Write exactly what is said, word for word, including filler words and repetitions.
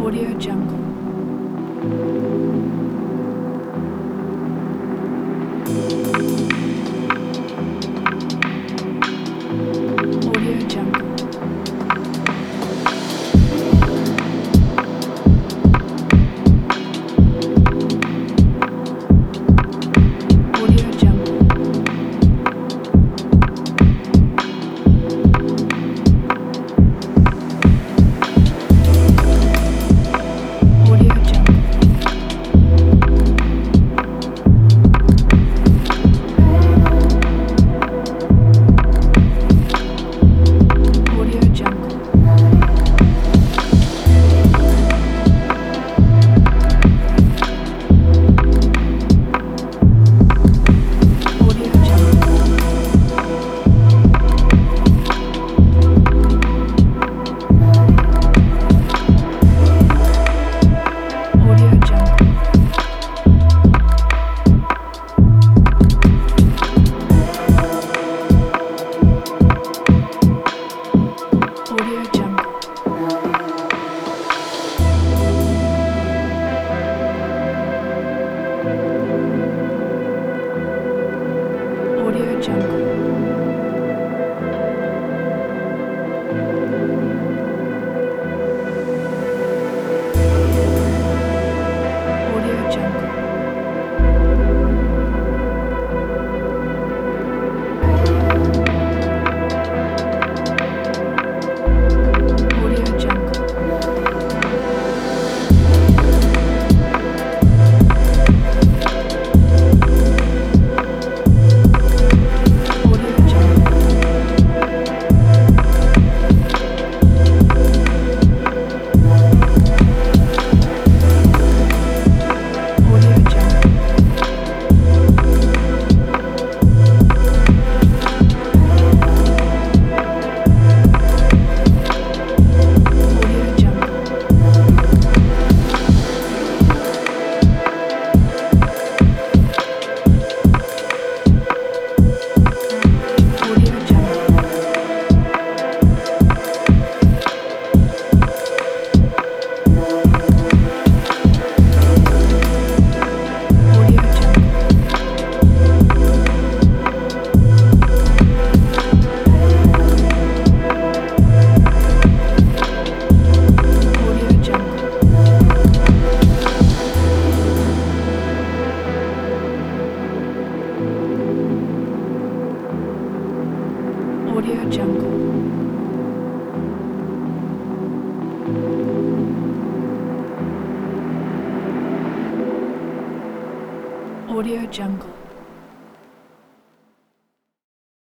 Audio Jungle. Audio Jungle. Audio Jungle. Audio Jungle. Audio Jungle. Audio Jungle. Audio Jungle. Audio Jungle. Audio Jungle. Audio Jungle. Audio Jungle. Audio Jungle. Audio Jungle. Audio Jungle. Audio Jungle. Audio Jungle. Audio Jungle. Audio Jungle. Audio Jungle.